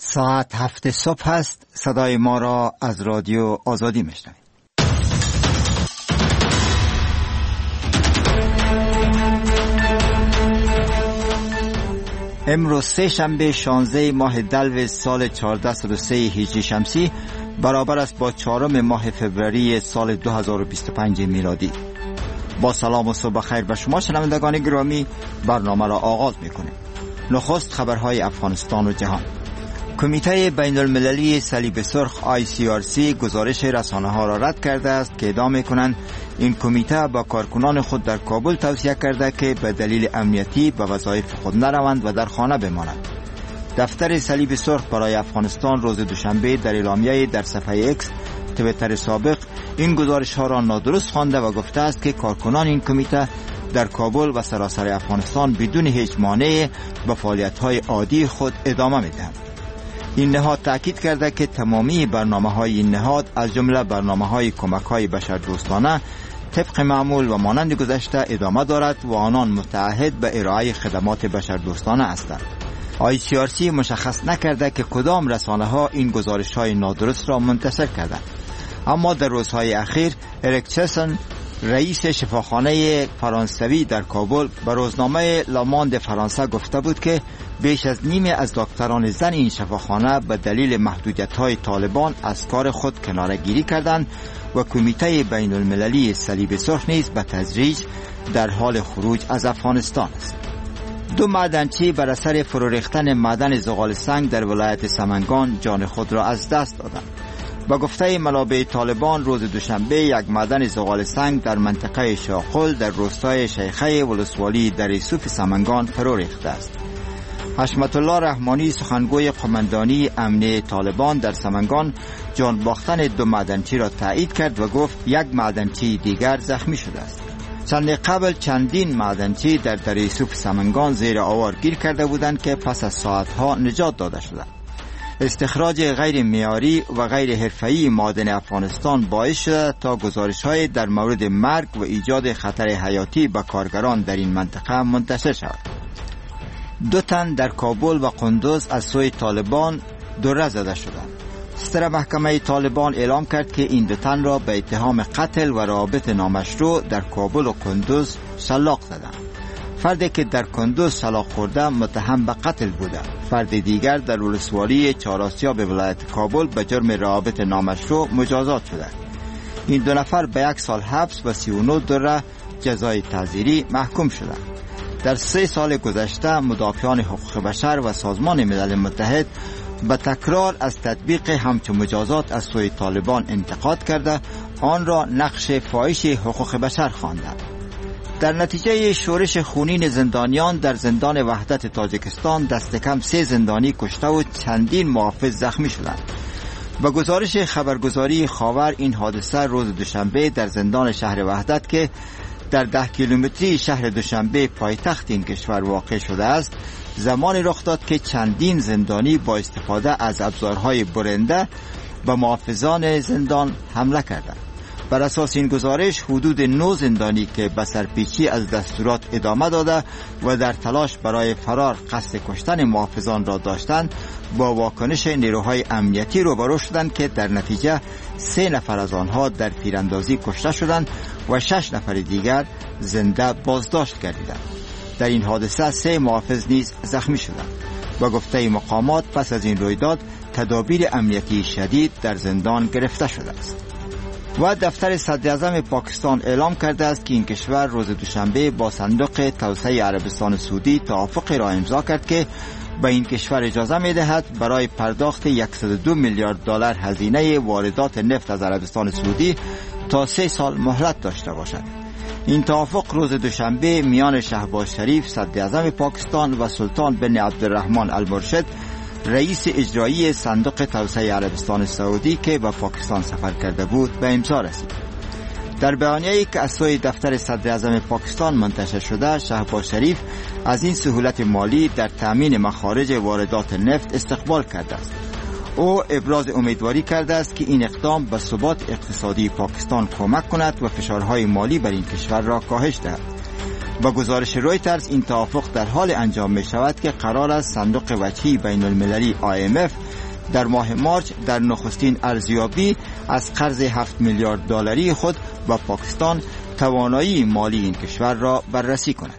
ساعت 7 صبح است. صدای ما را از رادیو آزادی میشنوید. امروز سه شنبه 16 ماه دلو سال 1403 هجری شمسی برابر است با 4 ماه فوریه سال 2025 میلادی. با سلام و صبح خیر به شما شنوندگان گرامی، برنامه را آغاز میکنیم. نخست خبرهای افغانستان و جهان. کمیته بین المللی صلیب سرخ ICRC گزارش رسانه‌ها را رد کرده است که ادعا می‌کنند این کمیته با کارکنان خود در کابل توصیه کرده که به دلیل امنیتی به وظایف خود نروند و در خانه بمانند. دفتر صلیب سرخ برای افغانستان روز دوشنبه در اعلامیه در صفحه ایکس توییتر سابق این گزارش‌ها را نادرست خوانده و گفته است که کارکنان این کمیته در کابل و سراسر افغانستان بدون هیچ مانع به فعالیت‌های عادی خود ادامه می‌دهند. این نهاد تأکید کرده که تمامی برنامه‌های این نهاد از جمله برنامه‌های کمک‌های بشردوستانه طبق معمول و مانند گذشته ادامه دارد و آنان متعهد به ارائه خدمات بشردوستانه هستند. ICRC مشخص نکرده که کدام رسانه‌ها این گزارش‌های نادرست را منتشر کردند. اما در روزهای اخیر اریک چسن رئیس شفاخانه فرانسوی در کابل به روزنامه لاماند فرانسه گفته بود که بیش از نیمه از دکتران زن این شفاخانه به دلیل محدودیت‌های طالبان از کار خود کناره‌گیری کردند و کمیته بین المللی صلیب سرخ نیز به تدریج در حال خروج از افغانستان است. 2 معدنچی بر اثر فرو ریختن معدن زغال سنگ در ولایت سمنگان جان خود را از دست دادند. با گفته منابع طالبان روز دوشنبه یک معدن زغال سنگ در منطقه شاقل در روستای شیخه ولسوالی در یوسف سمنگان فرو ریخته است. حشمت الله رحمانی سخنگوی قماندانی امنیه طالبان در سمنگان جان باختن 2 معدنچی را تایید کرد و گفت یک معدنچی دیگر زخمی شده است. چند قبل چندین معدنچی در یوسف سمنگان زیر آوار گیر کرده بودند که پس از ساعتها نجات داده شدند. استخراج غیر معیاری و غیر حرفه‌ای معادن افغانستان باعث شده تا گزارش‌های در مورد مرگ و ایجاد خطر حیاتی به کارگران در این منطقه منتشر شود. 2 تن در کابل و قندوز از سوی طالبان دره زده شدند. ستر محکمه طالبان اعلام کرد که این 2 تن را به اتهام قتل و روابط نامشروع در کابل و قندوز شلاق زدند. فردی که در کندوز شلاق خورده متهم به قتل بوده. فرد دیگر در ولسوالی چهارآسیا به ولایت کابل به جرم روابط نامشروع مجازات شده. این 2 نفر به 1 سال حبس و 39 دره جزای تعزیری محکوم شدند. در 3 سال گذشته مدافعان حقوق بشر و سازمان ملل متحد به تکرار از تطبیق همچون مجازات از سوی طالبان انتقاد کرده آن را نقش فاحش حقوق بشر خواندند. در نتیجه شورش خونین زندانیان در زندان وحدت تاجیکستان دست کم 3 زندانی کشته و چندین محافظ زخمی شدند. با گزارش خبرگزاری خاور این حادثه روز دوشنبه در زندان شهر وحدت که در 10 کیلومتری شهر دوشنبه پایتخت این کشور واقع شده است زمانی رخ داد که چندین زندانی با استفاده از ابزارهای برنده به محافظان زندان حمله کردند. بر اساس این گزارش حدود 9 زندانی که به سرپیچی از دستورات ادامه داده و در تلاش برای فرار قصد کشتن محافظان را داشتند با واکنش نیروهای امنیتی روبرو شدند که در نتیجه 3 نفر از آنها در تیراندازی کشته شدند و 6 نفر دیگر زنده بازداشت گردیدند. در این حادثه 3 محافظ نیز زخمی شدند. با گفته مقامات پس از این رویداد تدابیر امنیتی شدید در زندان گرفته شده است. و دفتر صدراعظم پاکستان اعلام کرده است که این کشور روز دوشنبه با صندوق توسعه عربستان سعودی توافقی را امضا کرد که به این کشور اجازه می‌دهد برای پرداخت 102 میلیارد دلار هزینه واردات نفت از عربستان سعودی تا 3 سال مهلت داشته باشد. این توافق روز دوشنبه میان شهباز شریف صدراعظم پاکستان و سلطان بن عبدالرحمن المرشد رئیس اجرایی صندوق توسعه عربستان سعودی که به پاکستان سفر کرده بود به امضا رسید. در بیانیه‌ای که از سوی دفتر صدراعظم پاکستان منتشر شده شهباز شریف از این سهولت مالی در تامین مخارج واردات نفت استقبال کرده است. او ابراز امیدواری کرده است که این اقدام به ثبات اقتصادی پاکستان کمک کند و فشارهای مالی بر این کشور را کاهش دهد. با گزارش رویترز این توافق در حال انجام می شود که قرار است صندوق وجهی بین المللی IMF در ماه مارچ در نخستین ارزیابی از قرض 7 میلیارد دلاری خود با پاکستان توانایی مالی این کشور را بررسی کند.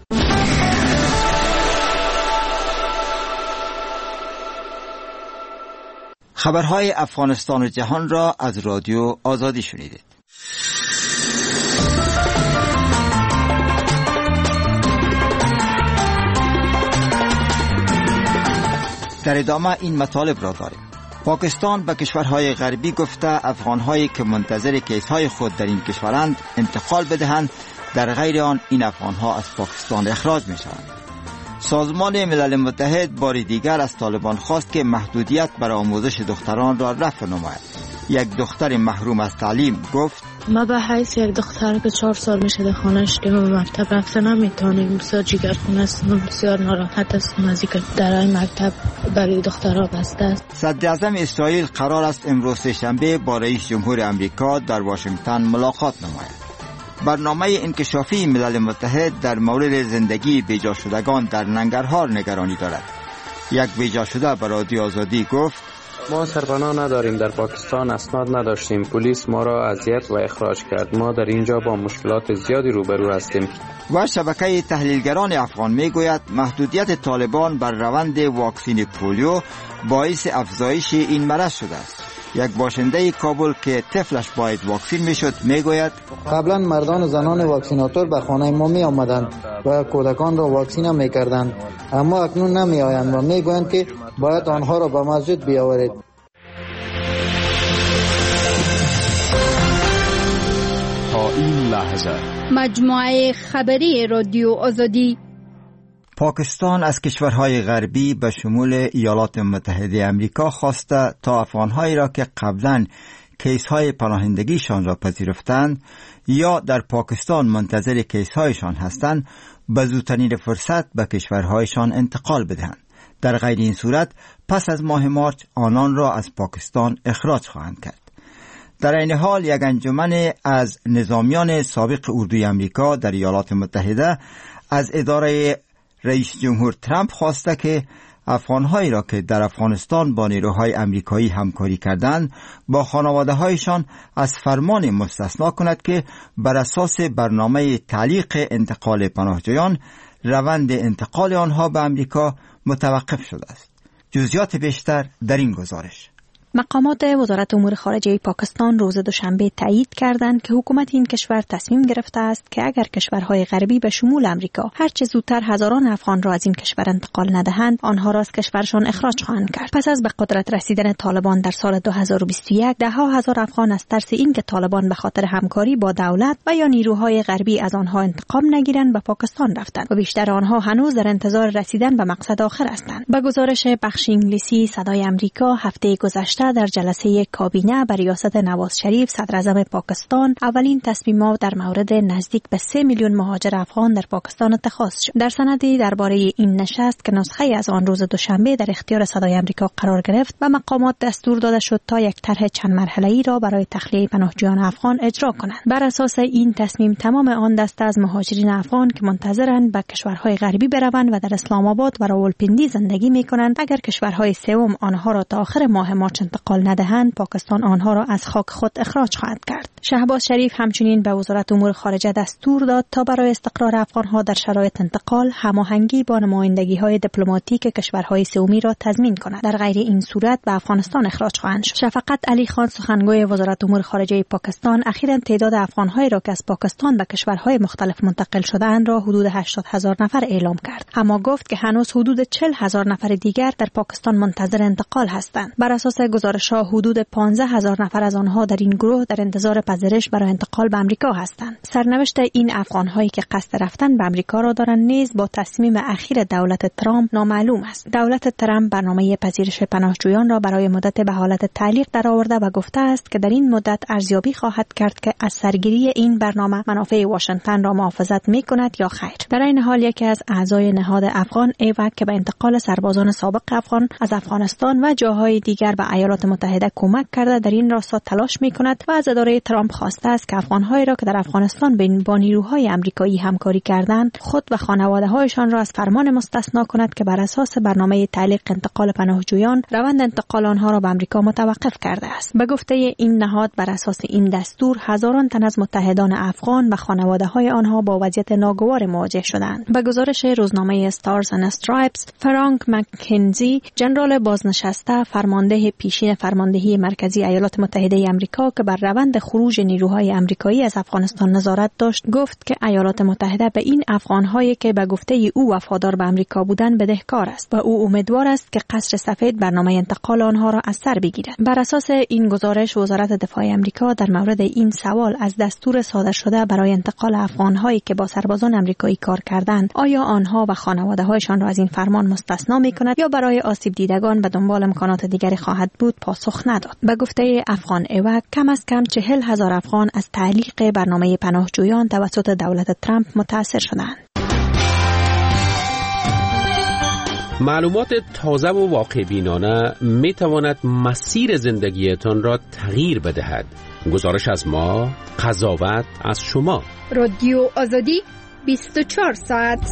خبرهای افغانستان و جهان را از رادیو آزادی شنیدید. در ادامه این مطالب را داریم. پاکستان به کشورهای غربی گفته افغانهایی که منتظر کیسهای خود در این کشورند انتقال بدهند، در غیر آن این افغانها از پاکستان اخراج می شوند. سازمان ملل متحد بار دیگر از طالبان خواست که محدودیت بر آموزش دختران را رفع نماید. یک دختر محروم از تعلیم گفت: ما به حیث یک دختر که 4 سال میشه در خانهش که به مکتب رفته نمیتونیم، بسیار جگرخونه هستم، بسیار ناراحت هستم از اینکه درهای مکتب برای دخترها بسته است. صدراعظم اسرائیل قرار است امروز سه‌شنبه با رئیس جمهور امریکا در واشنگتن ملاقات نماید. برنامه انکشافی ملل متحد در مورد زندگی بیجا شدگان در ننگرهار نگرانی دارد. یک بیجا شده به رادیو آزادی گفت: ما سرپناه نداریم، در پاکستان اسناد نداشتیم، پلیس ما را اذیت و اخراج کرد، ما در اینجا با مشکلات زیادی روبرو هستیم. و شبکه تحلیلگران افغان میگوید محدودیت طالبان بر روند واکسین پولیو باعث افزایش این مرض شده است. یک باشنده کابل که طفلش باید واکسین میشد میگوید: قبلا مردان و زنان واکسیناتور به خانه ما می آمدند و کودکان را واکسین می کردند، اما اکنون نمی آیند و می گویند که باید آنها را به مسجد بیاورید. تا این لحظه مجموعه خبری رادیو آزادی. پاکستان از کشورهای غربی به شمول ایالات متحده امریکا خواسته تا افغانهایی را که قبلا کیس‌های پناهندگیشان را پذیرفتند یا در پاکستان منتظر کیس‌هایشان هستند به زودترین فرصت به کشورهایشان انتقال بدهند. در غیر این صورت پس از ماه مارچ آنان را از پاکستان اخراج خواهند کرد. در این حال یک انجمن از نظامیان سابق اردوی امریکا در ایالات متحده از اداره رئیس جمهور ترامپ خواسته که افغانهایی را که در افغانستان با نیروهای امریکایی همکاری کردند با خانواده‌هایشان از فرمان مستثنا کند که بر اساس برنامه تعلیق انتقال پناهجویان روند انتقال آنها به امریکا متوقف شده است. جزئیات بیشتر در این گزارش. مقامات وزارت امور خارجه پاکستان روز دوشنبه تایید کردند که حکومت این کشور تصمیم گرفته است که اگر کشورهای غربی به شمول امریکا هرچه زودتر هزاران افغان را از این کشور انتقال ندهند، آنها را از کشورشان اخراج خواهند کرد. پس از به قدرت رسیدن طالبان در سال 2021 ده‌ها هزار افغان از ترس اینکه طالبان به خاطر همکاری با دولت و یا نیروهای غربی از آنها انتقام نگیرند به پاکستان رفتند و بیشتر آنها هنوز در انتظار رسیدن به مقصد آخر هستند. به گزارش بخش انگلیسی صدای امریکا هفته گذشته در جلسه کابینه بر ریاست نواز شریف صدر اعظم پاکستان اولین تصمیمات در مورد نزدیک به 3 میلیون مهاجر افغان در پاکستان اتخاذ شد. در سندی درباره این نشست که نسخه از آن روز دوشنبه در اختیار صدای امریکا قرار گرفت و مقامات دستور داده شد تا یک طرح چند مرحله‌ای را برای تخلیه پناهجویان افغان اجرا کنند. بر اساس این تصمیم تمام آن دسته از مهاجرین افغان که منتظرند به کشورهای غربی بروند و در اسلام آباد و راولپیندی زندگی می‌کنند، اگر کشورهای سوم آنها را تا آخر ماه مارچ انتقال ندهند، پاکستان آنها را از خاک خود اخراج خواهد کرد. شهباز شریف همچنین به وزارت امور خارجه دستور داد تا برای استقرار افغانها در شرایط انتقال هماهنگی با نمایندگی‌های دیپلماتیک کشورهای سومی را تضمین کند. در غیر این صورت به افغانستان اخراج خواهند شد. شفقت علی خان سخنگوی وزارت امور خارجه پاکستان اخیراً تعداد افغانهایی را که از پاکستان به کشورهای مختلف منتقل شده‌اند را حدود 80,000 نفر اعلام کرد، اما گفت که هنوز حدود 40,000 نفر دیگر در پاکستان منتظر انتقال هستند. بر اساس گزارش‌ها حدود 15,000 نفر از آنها در این گروه در انتظار پذیرش برای انتقال به آمریکا هستند. سرنوشت این افغان‌هایی که قصد رفتن به آمریکا را دارند نیز با تصمیم اخیر دولت ترامپ نامعلوم است. دولت ترامپ برنامه پذیرش پناهجویان را برای مدت به حالت تعلیق درآورده و گفته است که در این مدت ارزیابی خواهد کرد که از سرگیری این برنامه منافع واشنگتن را محافظت می‌کند یا خیر. در این حال یکی از اعضای نهاد افغان ایوک که به انتقال سربازان سابق افغان از افغانستان و جاهای دیگر به ایالات متحده کمک کرده در این راستا تلاش می‌کند و از اداره ترامپ ترامپ خواسته است که افغان‌هایی را که در افغانستان با نیروهای آمریکایی همکاری کردند خود و خانواده‌هایشان را از فرمان مستثنا کند که بر اساس برنامه تعلیق انتقال پناهجویان روند انتقال آنها را به آمریکا متوقف کرده است. به گفته این نهاد بر اساس این دستور هزاران تن از متحدان افغان و خانواده‌های آنها با وضعیت ناگوار مواجه شدند. به گزارش روزنامه استارز اند استرایپس، فرانک مکنزی، ژنرال بازنشسته فرمانده پیشین فرماندهی مرکزی ایالات متحده آمریکا که بر روند خروج نیروهای آمریکایی از افغانستان نظارت داشت، گفت که ایالات متحده به این افغان‌هایی که به گفته او وفادار به آمریکا بودند بدهکار است و او امیدوار است که قصر سفید برنامه انتقال آنها را از سر بگیرد. بر اساس این گزارش وزارت دفاع آمریکا در مورد این سوال از دستور صادر شده برای انتقال افغان‌هایی که با سربازان آمریکایی کار کردند، آیا آنها و خانواده‌هایشان را از این فرمان مستثنا می‌کند یا برای آسیب دیدگان به دنبال امکانات دیگری خواهد بود، پاسخ نداد. به گفته افغان ایوک، کم از کم 40,000 افغان از تعلیق برنامه پناهجویان توسط دولت ترامپ متاثر شدند. معلومات تازه و واقع بینانه می تواند مسیر زندگیتان را تغییر بدهد. گزارش از ما، قضاوت از شما. رادیو آزادی 24 ساعت.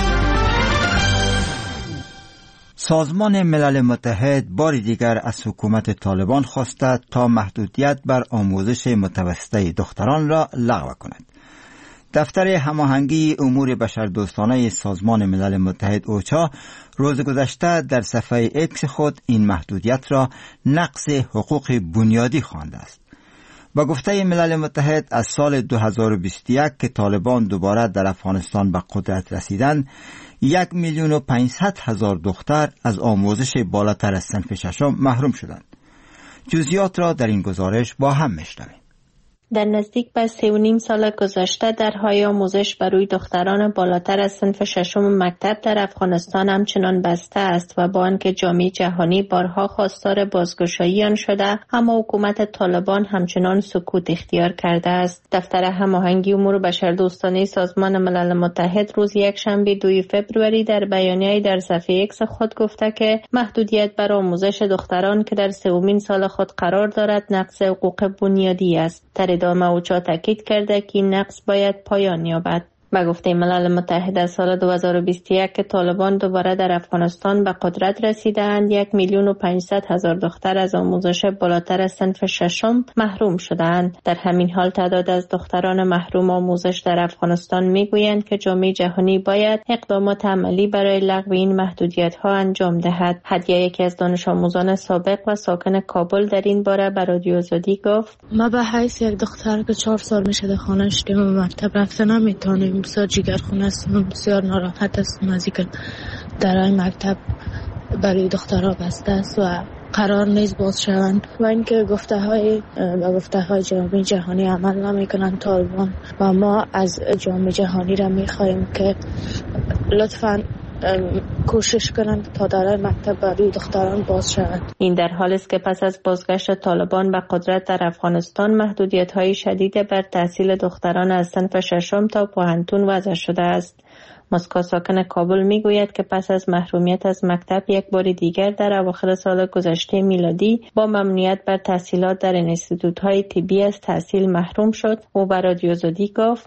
سازمان ملل متحد بار دیگر از حکومت طالبان خواسته تا محدودیت بر آموزش متوسطه دختران را لغو کند. دفتر هماهنگی امور بشردوستانه سازمان ملل متحد اوچا روز گذشته در صفحه اکس خود این محدودیت را نقض حقوق بنیادی خوانده است. با گفته ملل متحد از سال 2021 که طالبان دوباره در افغانستان به قدرت رسیدند، 1,500,000 دختر از آموزش بالاتر از صنف ششم محروم شدند. جزئیات را در این گزارش با هم میشنویم. در نزدیک به 3.5 سال گذشته درهای آموزش برای دختران بالاتر از صنف ششم مکتب در افغانستان همچنان بسته است و با آنکه جامعه جهانی بارها خواستار بازگشایی آن شده، اما حکومت طالبان همچنان سکوت اختیار کرده است. دفتر هماهنگی امور بشردوستانه سازمان ملل متحد روز یکشنبه 2 فوریه در بیانیه‌ای در صفحه ایکس خود گفته که محدودیت بر آموزش دختران که در 3مین سال خود قرار دارد نقض حقوق بنیادی است. ادامه اوچا تاکید کرده که این نقض باید پایان یابد. به گفته ملل متحد از سال 2021 که طالبان دوباره در افغانستان به قدرت رسیدند، 1,500,000 دختر از آموزش بالاتر از صنف ششم محروم شدند. در همین حال تعداد از دختران محروم آموزش در افغانستان میگویند که جامعه جهانی باید اقدامات عملی برای لغو این محدودیت‌ها انجام دهد. هدیه، یکی از دانش آموزان سابق و ساکن کابل، در این باره به رادیو آزادی گفت: ما به حیث یک دختر که 4 سال میشه در خانه‌اش که مکتب رفته نمیتونیم، بسیار جگرخونه هستم، بسیار ناراحت هستم از اینکه درهای مکتب برای دخترها بسته است و قرار نیست باز شوند و اینکه گفته های جامعه جهانی عمل نمیکنند طالبان و ما از جامعه جهانی را میخواهیم که لطفاً کوشش کنند تا درهای مکتب برای دختران باز شود. این در حالی است که پس از بازگشت طالبان به قدرت در افغانستان محدودیت‌های شدید بر تحصیل دختران از صنف ششم تا پوهنتون وضع شده است. مسکو، ساکن کابل، میگوید که پس از محرومیت از مکتب یک بار دیگر در اواخر سال گذشته میلادی با ممنوعیت بر تحصیلات در انستیتوت‌های طبی از تحصیل محروم شد. او به رادیو آزادی گفت: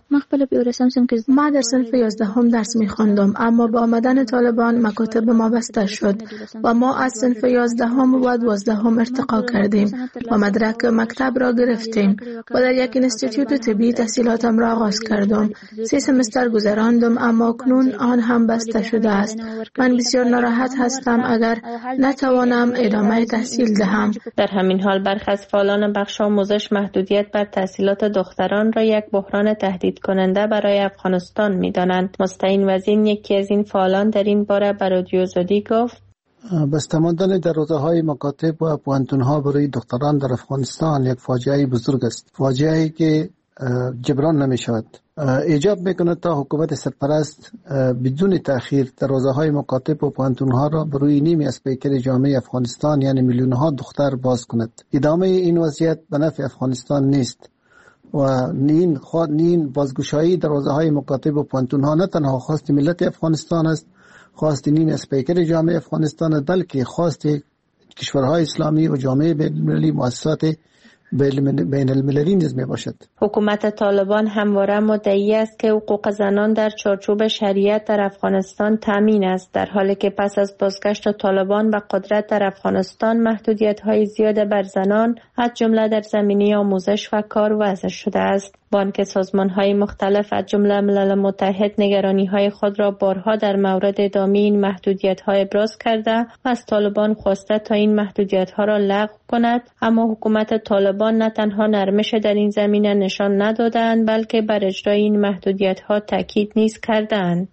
ما در صنف 11 درس می‌خواندم، اما با آمدن طالبان مکاتب ما بسته شد و ما از صنف 11 و 12 ارتقا کردیم و مدرک مکتب را گرفتیم و در یک انستیتوت طبی تحصیلاتم را آغاز کردم. 3 سمستر گذراندم، اما آن هم بسته شده است. من بسیار ناراحت هستم اگر نتوانم ادامه تحصیل دهم. در همین حال برخی از فعالان بخش آموزش محدودیت بر تحصیلات دختران را یک بحران تهدید کننده برای افغانستان می‌دانند. مستعین وزین، یکی از این فعالان، در این باره به رادیو آزادی گفت: بسته ماندن در حوزه‌های مکاتب و پوهنتون‌ها برای دختران در افغانستان یک فاجعه بزرگ است. فاجعه‌ای که جبران نمی‌شود. ایجاب میکنه تا حکومت سرپرست بدون تأخیر در حوزه‌های مکاتب و پوهنتون‌ها را بروی نیمی از پیکر جامعه افغانستان یعنی میلیون‌ها دختر باز کند. ادامه این وضعیت به نفع افغانستان نیست و نین بازگشایی در حوزه‌های مکاتب و پوهنتون‌ها نه تنها خواست ملت افغانستان است، خواست نیمی از پیکر جامعه افغانستان است، بلکه خواست کشورهای اسلامی و جامعه بین‌المللی، مؤسسات بین المللی نیز می باشد. حکومت طالبان همواره مدعی است که حقوق زنان در چارچوب شریعت در افغانستان تامین است، در حالی که پس از بازگشت طالبان به قدرت در افغانستان محدودیت‌های زیاد بر زنان از جمله در زمینه آموزش و کار وضع شده است. بانک سازمان‌های مختلف از جمله ملل متحد نگرانی‌های خود را بارها در مورد ادامه این محدودیت‌ها ابراز کرده و از طالبان خواسته تا این محدودیت‌ها را لغو کند، اما حکومت طالبان نه تنها نرمش در این زمینه نشان ندادند بلکه بر اجرای این محدودیت‌ها تاکید نیز کردند.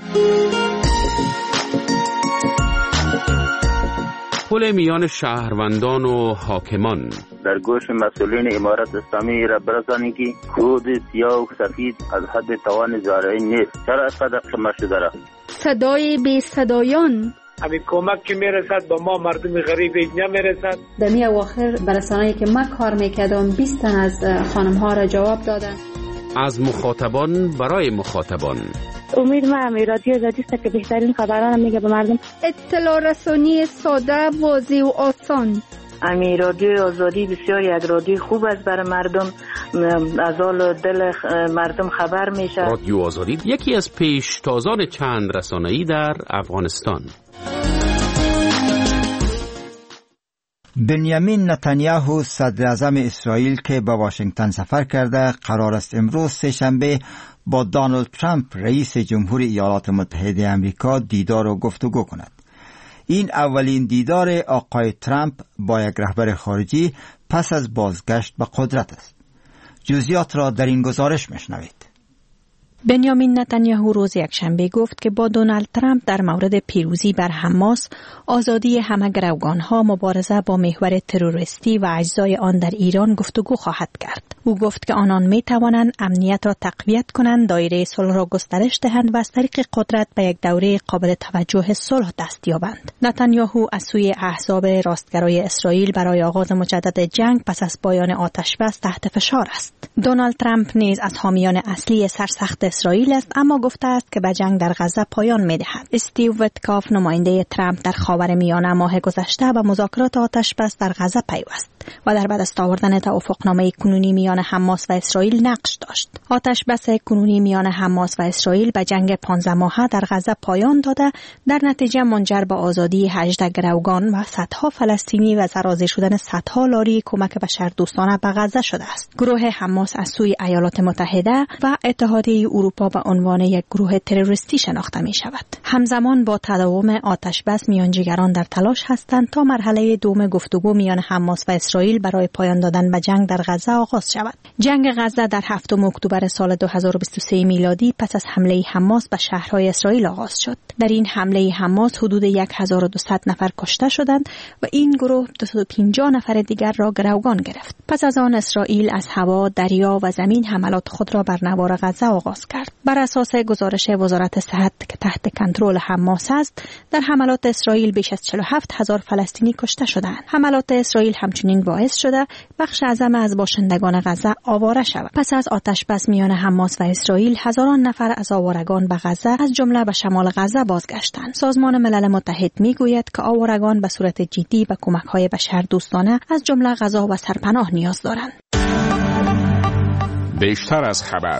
پل میان شهروندان و حاکمان در گوش مسئولین امارت اسلامی را برسانید که کود سیاه و سفید از حد توان زارعی نیست. چرا اینقدر شما شده را؟ صدای بی صدایان، همین کمک که میرسد با ما مردم غریب نمیرسد. در می اواخر برسانه‌ای که من کار میکردم 20 تن از خانم ها را جواب دادن. از مخاطبان برای مخاطبان. امید من رادیو آزادی است که بهترین خبران میگه به مردم. اطلاع رسانی ساده، واضح و آسان. رادیو آزادی بسیار یک رادیو خوب است برای مردم، از حال دل مردم خبر میشه. رادیو آزادی یکی از پیشتازان چند رسانه‌ای در افغانستان. بنیامین نتانیاهو صدر اعظم اسرائیل که به واشنگتن سفر کرده قرار است امروز سه‌شنبه با دونالد ترامپ رئیس جمهوری ایالات متحده آمریکا دیدار و گفتگو کند. این اولین دیدار آقای ترامپ با یک رهبر خارجی پس از بازگشت به قدرت است. جزئیات را در این گزارش میشنوید. بنیامین نتانیاهو روز یکشنبه گفت که با دونالد ترامپ در مورد پیروزی بر حماس، آزادی همه گروگانها، مبارزه با محور تروریستی و اجزای آن در ایران گفتگو خواهد کرد. او گفت که آنان می توانند امنیت را تقویت کنند، دایره صلح را گسترش دهند و از طریق قدرت به یک دوره قابل توجه صلح دست یابند. نتانیاهو از سوی احزاب راستگرای اسرائیل برای آغاز مجدد جنگ پس از پایان آتش‌بس تحت فشار است. دونالد ترامپ نیز از حامیان اصلی سرسخت اسرائیل است، اما گفته است که به جنگ در غزه پایان می‌دهد. استیو ویتکاف نماینده ترامپ در خاورمیانه ماه گذشته به مذاکرات آتش‌بس در غزه پیوست و در به دست آوردن توافقنامه کنونی میان حماس و اسرائیل نقش داشت. آتش‌بس کنونی میان حماس و اسرائیل به جنگ 15 ماهه در غزه پایان داده، در نتیجه منجر به آزادی 18 گروگان و صدها فلسطینی و سرازیر شدن صدها لاری کمک بشردوستانه به غزه شده است. گروه حماس از سوی ایالات متحده و اتحادیه اروپا به عنوان یک گروه تروریستی شناخته می شود. همزمان با تداوم آتش‌بس میانجیگران در تلاش هستند تا مرحله دوم گفتگو میان حماس و اسرائیل برای پایان دادن به جنگ در غزه آغاز شود. جنگ غزه در 7 اکتبر سال 2023 میلادی پس از حمله حماس به شهرهای اسرائیل آغاز شد. در این حمله حماس حدود 1200 نفر کشته شدند و این گروه 250 نفر دیگر را گروگان گرفت. پس از آن اسرائیل از هوا، دریا و زمین حملات خود را بر نوار غزه آغاز کرد. بر اساس گزارش وزارت صحت که تحت کنترل حماس است، در حملات اسرائیل بیش از 47,000 فلسطینی کشته شدند. حملات اسرائیل همچنین باعث شده بخش اعظم از باشندگان غزه آواره شود. پس از آتش‌بس میان حماس و اسرائیل، هزاران نفر از آوارگان به غزه از جمله به شمال غزه بازگشتند. سازمان ملل متحد میگوید که آوارگان به صورت جدی به کمک‌های بشردوستانه از جمله غذا و سرپناه نیاز دارند. بیشتر از خبر.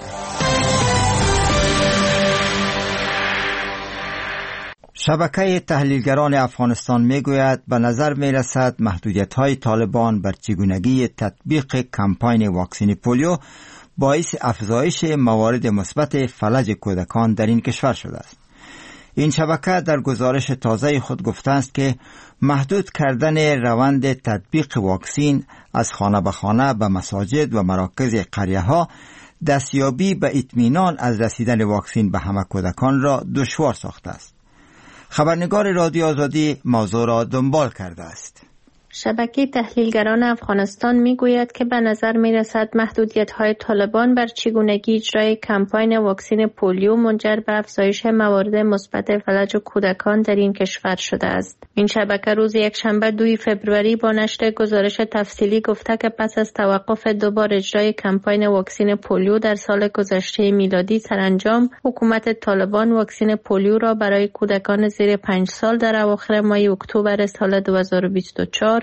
شبکه تحلیلگران افغانستان میگوید به نظر میرسد محدودیت‌های طالبان بر چگونگی تطبیق کمپاین واکسن پولیو باعث افزایش موارد مثبت فلج کودکان در این کشور شده است. این شبکه در گزارش تازه خود گفته است که محدود کردن روند تطبیق واکسن از خانه به خانه به مساجد و مراکز قریه‌ها دستیابی به اطمینان از رسیدن واکسن به همه کودکان را دشوار ساخته است. خبرنگار رادیو آزادی موضوع را دنبال کرده است. شبکه تحلیلگران افغانستان میگوید که به نظر میرسد محدودیت‌های طالبان بر چگونگی اجرای کمپاین واکسن پولیو منجر به افزایش موارد مثبت فلج کودکان در این کشور شده است. این شبکه روز یکشنبه 2 فوریه با نشر گزارش تفصیلی گفته که پس از توقف دوبار اجرای کمپاین واکسن پولیو در سال گذشته میلادی سرانجام، حکومت طالبان واکسن پولیو را برای کودکان زیر 5 سال در اواخر ماه اکتبر سال 2024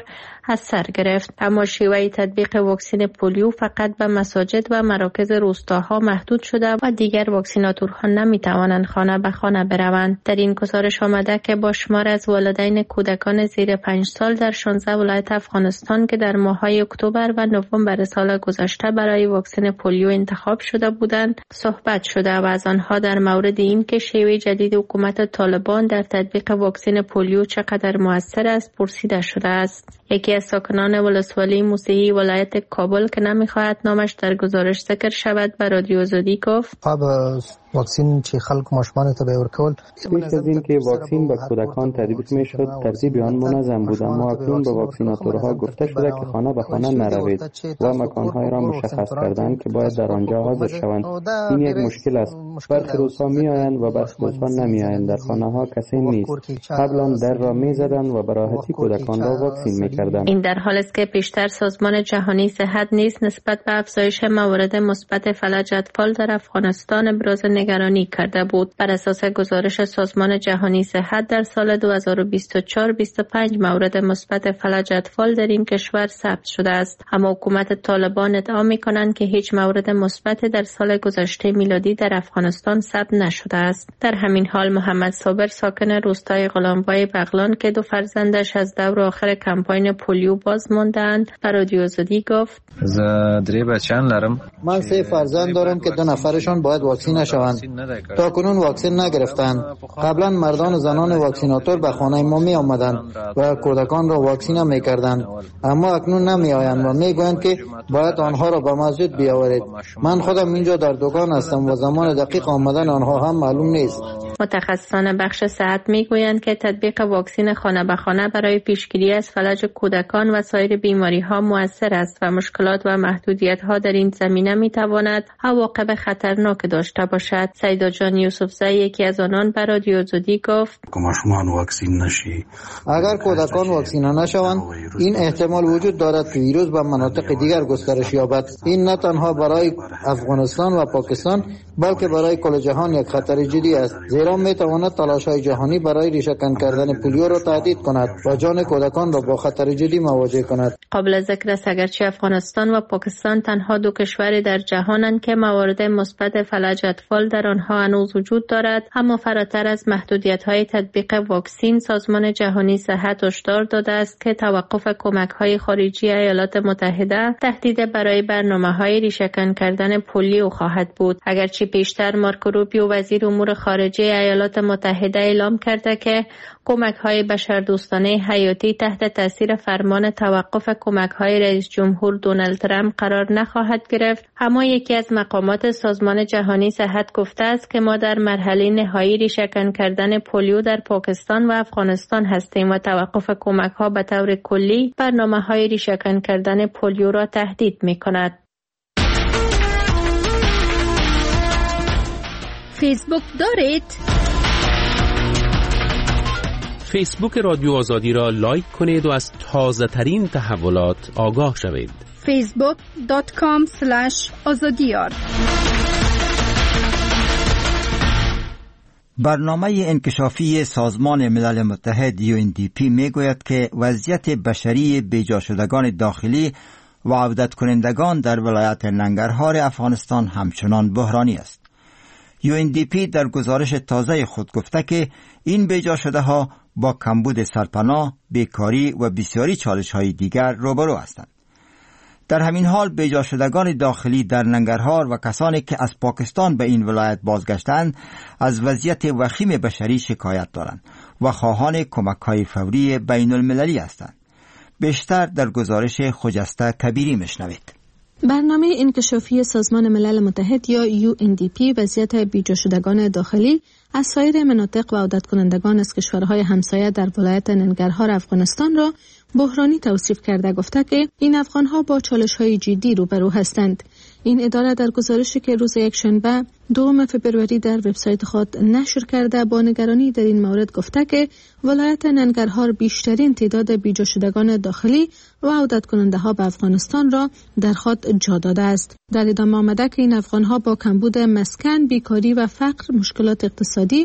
از سر گرفت. اما شیوه تطبیق واکسن پولیو فقط به مساجد و مراکز روستاها محدود شده و دیگر واکسیناتورها نمیتوانند خانه به خانه بروند. در این گزارش آمده که با شمار از والدین کودکان زیر 5 سال در 16 ولایت افغانستان که در ماه‌های اکتبر و نوامبر سال گذشته برای واکسن پولیو انتخاب شده بودند صحبت شده و از آنها در مورد این که شیوه جدید حکومت طالبان در تطبیق واکسن پولیو چقدر موثر است پرسیده شده است. یکی از ساکنان ولسوالی موسیقی ولایت کابل که نمیخواهد نامش در گزارش ذکر شود به رادیو آزادی گفت واکسین چې خلک ماشومان ته به ورکول پیش از این که واکسین به کودکان تطبیق میشد ترتیب آن منظم بود، اما اکنون به واکسیناتورها گفته شده که خانه به خانه نروید و مکانهای را مشخص کردند که باید در آنجا حاضر شوند. این یک مشکل است. برخی روزها میآیند و برخی روزها نمیآیند. در خانه ها کسی نیست. قبلا در را میزدند و به راحتی کودکان را واکسین میکردند. این در حالی است که پیشتر سازمان جهانی صحت نیز نسبت به افزایش موارد مثبت فلج اطفال در افغانستان ابراز نگرانی کرده بود. بر اساس گزارش سازمان جهانی صحت در سال 2024 25 مورد مثبت فلج اطفال در این کشور ثبت شده است، اما حکومت طالبان ادعا می‌کنند که هیچ مورد مثبت در سال گذشته میلادی در افغانستان ثبت نشده است. در همین حال محمد صابر ساکن روستای غلامبای بغلان که 2 فرزندش از دور آخر کمپاین پولیو باز ماندند به رادیو آزادی گفت من 3 فرزند دارم که 2 نفرشان باید واکسین نشوند. تا کنون واکسن نگرفتند. قبلا مردان و زنان واکسیناتور به خانه ما می آمدند و کودکان را واکسین می کردند، اما اکنون نمی آیند و می گویند که باید آنها را به مسجد بیاورید. من خودم اینجا در دکان هستم و زمان دقیق آمدن آنها هم معلوم نیست. متخصصان بخش صحت میگویند که تطبیق واکسن خانه به خانه برای پیشگیری از فلج کودکان و سایر بیماری ها مؤثر است و مشکلات و محدودیت ها در این زمینه می تواند عواقب خطرناک داشته باشد. سیدا جان یوسفزئی یکی از آنان به رادیو آزادی گفت اگر کودکان واکسینه نشوند این احتمال وجود دارد که ویروس به مناطق دیگر گسترش یابد. این نه تنها برای افغانستان و پاکستان بلکه برای کل جهان یک خطر جدی است، زیرا می تواند تلاش‌های جهانی برای ریشه‌کن کردن پولیو را تهدید کند و جان کودکان را با خطر جدی مواجه کند. قابل ذکر است اگرچه افغانستان و پاکستان تنها 2 کشور در جهانند که موارد مثبت فلج اطفال در آنها هنوز وجود دارد، اما فراتر از محدودیت‌های تطبیق واکسن سازمان جهانی صحت هشدار داده است که توقف کمک‌های خارجی ایالات متحده تهدید برای برنامه‌های ریشه‌کن کردن پولیو خواهد بود. اگرچه پیشتر مارکو روبیو وزیر امور خارجه ایالات متحده اعلام کرده که کمک‌های بشردوستانه حیاتی تحت تاثیر فرمان توقف کمک‌های رئیس جمهور دونالد ترامپ قرار نخواهد گرفت، اما یکی از مقامات سازمان جهانی صحت گفته است که ما در مرحله نهایی ریشه‌کن کردن پولیو در پاکستان و افغانستان هستیم و توقف کمک‌ها به طور کلی برنامه‌های ریشه‌کن کردن پولیو را تهدید می‌کند. فیسبوک دارید؟ فیسبوک رادیو آزادی را لایک کنید و از تازه ترین تحولات آگاه شوید. facebook.com/azadiyar. برنامه انکشافی سازمان ملل متحد UNDP میگوید که وضعیت بشری بیجا شدگان داخلی و عودت کنندگان در ولایت ننگرهار افغانستان همچنان بحرانی است. UNDP در گزارش تازه خود گفته که این بیجا شده ها با کمبود سرپناه، بیکاری و بسیاری چالش‌های دیگر روبرو هستند. در همین حال بیجا شدگان داخلی در ننگرهار و کسانی که از پاکستان به این ولایت بازگشتند از وضعیت وخیم بشری شکایت دارند و خواهان کمک‌های فوری بین المللی هستند. بیشتر در گزارش خجسته کبیری میشنوید. برنامه انکشافی سازمان ملل متحد یا UNDP وضعیت بیجا شدگان داخلی از سایر مناطق و عودت کنندگان از کشورهای همسایه در ولایت ننگرهار افغانستان را بحرانی توصیف کرده گفته که این افغانها با چالش‌های جدی روبرو هستند. این اداره در گزارشی که روز یکشنبه 2 فبروری در وبسایت خود نشر کرده با نگرانی در این مورد گفته که ولایت ننگرهار بیشترین تعداد بیجا شدگان داخلی و عودت کننده ها به افغانستان را در خود جا داده است. در ادامه آمده که این افغانها با کمبود مسکن، بیکاری و فقر، مشکلات اقتصادی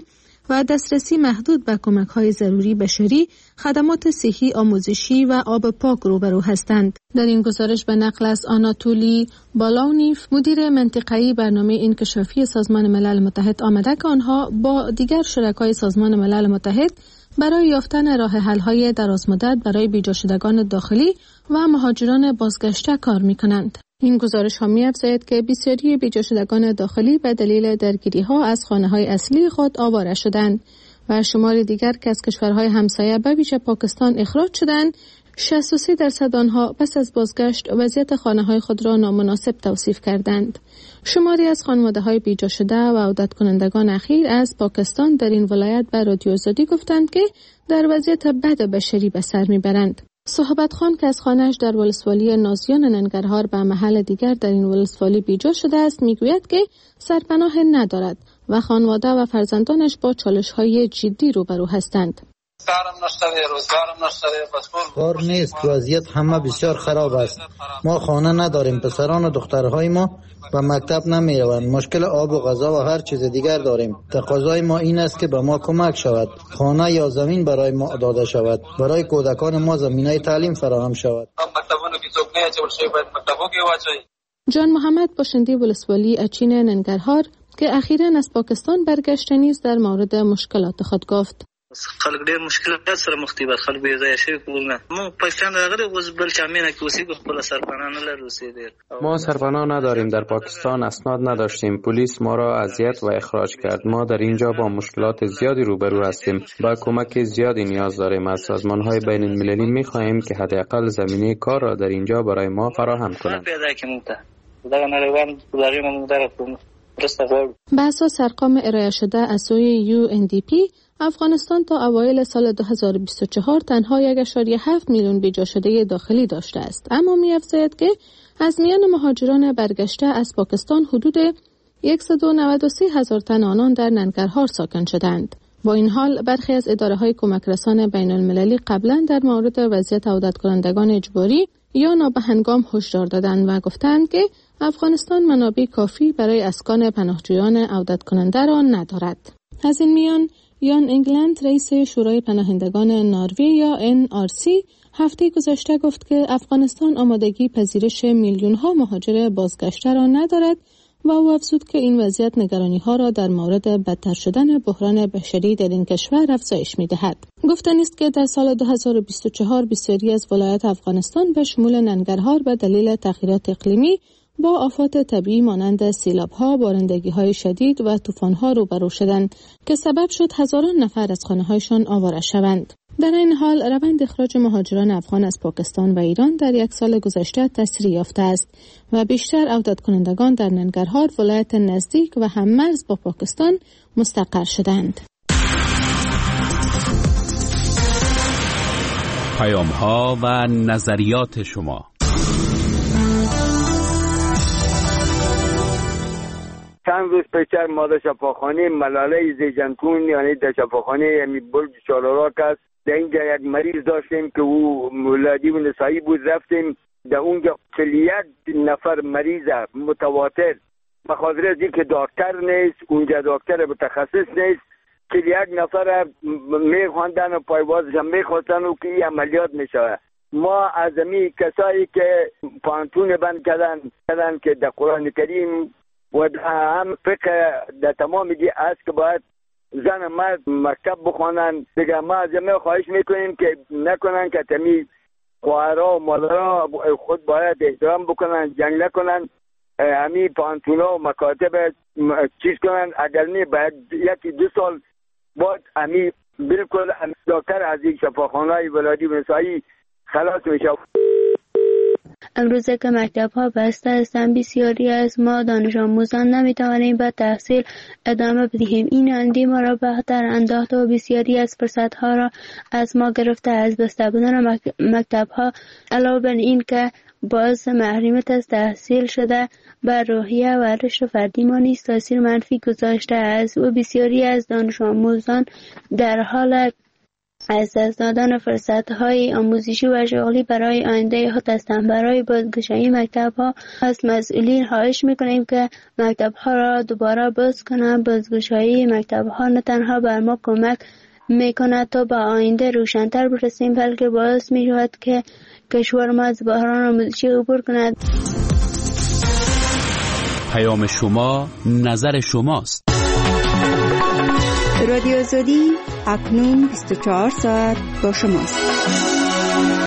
و دسترسی محدود به کمک‌های ضروری بشری، خدمات صحی، آموزشی و آب پاک روبرو هستند. در این گزارش به نقل از آناتولی بالاونیف، مدیر منطقه‌ای برنامه انکشافی سازمان ملل متحد آمده که آنها با دیگر شرکای سازمان ملل متحد برای یافتن راه حل‌های درازمدت برای بیجا شدگان داخلی و مهاجران بازگشته کار می‌کنند. این گزارش ها می‌افزاید که بسیاری بیجا شدگان داخلی به دلیل درگیری‌ها از خانه‌های اصلی خود آواره شدند و شمار دیگر که از کشورهای همسایه به ویژه پاکستان اخراج شدند. 63% آنها پس از بازگشت وضعیت خانه‌های خود را نامناسب توصیف کردند. شماری از خانواده‌های بیجا شده و عودت کنندگان اخیر از پاکستان در این ولایت به رادیو آزادی گفتند که در وضعیت بد بشری به سر می‌برند. صحبت خان که از خانه‌اش در ولسوالی نازیان ننگرهار به محل دیگر در این ولسوالی بیجا شده است میگوید که سرپناه ندارد و خانواده و فرزندانش با چالش‌های جدی روبرو هستند. کار نیست، وضعیت همه بسیار خراب است. ما خانه نداریم، پسران و دخترهای ما به مکتب نمیروند. مشکل آب و غذا و هر چیز دیگر داریم. تقاضای ما این است که به ما کمک شود، خانه یا زمین برای ما داده شود، برای کودکان ما زمینه تعلیم فراهم شود. جان محمد باشنده ولسوالی اچین ننگرهار که اخیراً از پاکستان برگشته نیز در مورد مشکلات خود گفت. خلک ډېر مشکلات سره مخ دي، خلک بې ځایه شوي کورونه. مو پاکستان راغلي اوس بل چا مینه کې اوسېږو، خپله سرپناه نه لرو اوسېدل. ما سرپناه نداریم، در پاکستان اسناد نداشتیم، پلیس ما را اذیت و اخراج کرد. ما در اینجا با مشکلات زیادی روبرو هستیم، با کمک زیادی نیاز داریم. از سازمان‌های بین المللی می‌خواهیم که حداقل زمینه کار را در اینجا برای ما فراهم کنند. به اساس ارقام ارائه شده از سوی UNDP، افغانستان تا اوایل سال 2024 تنها 1.7 میلیون بیجا شده داخلی داشته است، اما می‌افزاید که از میان مهاجران برگشته از پاکستان حدود 193,000 تن آنان در ننگرهار ساکن شدند. با این حال برخی از اداره‌های کمک رسان بین المللی قبلا در مورد وضعیت عودت کنندگان اجباری یا نابهنگام هشدار دادند و گفتند که افغانستان منابع کافی برای اسکان پناهجویان عودت کننده را ندارد. از این میان یان انگلند رئیس شورای پناهندگان نروژ یا NRC هفته گذشته گفت که افغانستان آمادگی پذیرش میلیون‌ها مهاجر بازگشته را ندارد و او افزود که این وضعیت نگرانی‌ها را در مورد بدتر شدن بحران بشری در این کشور افزایش می‌دهد. گفتنی است که در سال 2024 بسیاری از ولایات افغانستان به شمول ننگرهار به دلیل تغییرات اقلیمی با آفات طبیعی مانند سیلاب‌ها، بارندگی‌های شدید و طوفان‌ها روبرو شدند که سبب شد هزاران نفر از خانه‌هایشان آواره شوند. در این حال روند اخراج مهاجران افغان از پاکستان و ایران در یک سال گذشته تسریع یافته است و بیشتر عودت کنندگان در ننگرهار، ولایت نزدیک و هم‌مرز با پاکستان مستقر شدند. پیام‌ها و نظریات شما. چند روز پیش ما در شفاخانه ملاله زیجنتون یعنی در شفاخانه برج چالاراک است، در اینجا یک مریض داشتیم که او ولادی و نسایی بود. رفتیم در اونجا 41 نفر مریض متواتر، بخاطر از اینکه دکتر نیست اونجا، دکتر متخصص نیست، 41 نفر میخواندن و پایوازش هم میخواستن و که این عملیات میشود. ما از امی کسایی که پانتون بند کردن که در قرآن کریم و هم فقه در تمام دی است که باید زن مرد مکتب بخوانن. دیگه ما از همه خواهش میکنیم که نکنن که تمی خواهرها و مادرها خود باید احترام بکنن، جنگ نکنن، همی پانتونا و مکاتب چیز کنن. اگر نه باید 1-2 سال بعد همی بالکل دکتر از این شفاخانه‌های ولادی و نسایی خلاص میشه. امروزه که مکتب ها بسته هستند، بسیاری از ما دانش آموزان نمیتوانیم به تحصیل ادامه بدهیم. این اندی ما را بهتر انداخته و بسیاری از فرصت ها را از ما گرفته. از بسته بودن مکتب ها علاوه بر این که باعث محرومیت از تحصیل شده بر روحیه و رشد فردی ما نیز تاثیر منفی گذاشته است و بسیاری از دانش آموزان در حال از دست دادن فرصت‌های آموزشی و شغلی برای آینده خود هستند. برای بازگشایی مکتب‌ها از مسئولین خواهش می‌کنیم که مکتب‌ها را دوباره باز کنند. بازگشایی مکتب‌ها نه تنها بر ما کمک می‌کند تا به آینده روشن‌تر برسیم، بلکه باعث می‌شود که کشور ما از بحران آموزشی عبور کند. پیام شما، نظر شماست. رادیو آزادی اکنون 24 ساعت با شماست.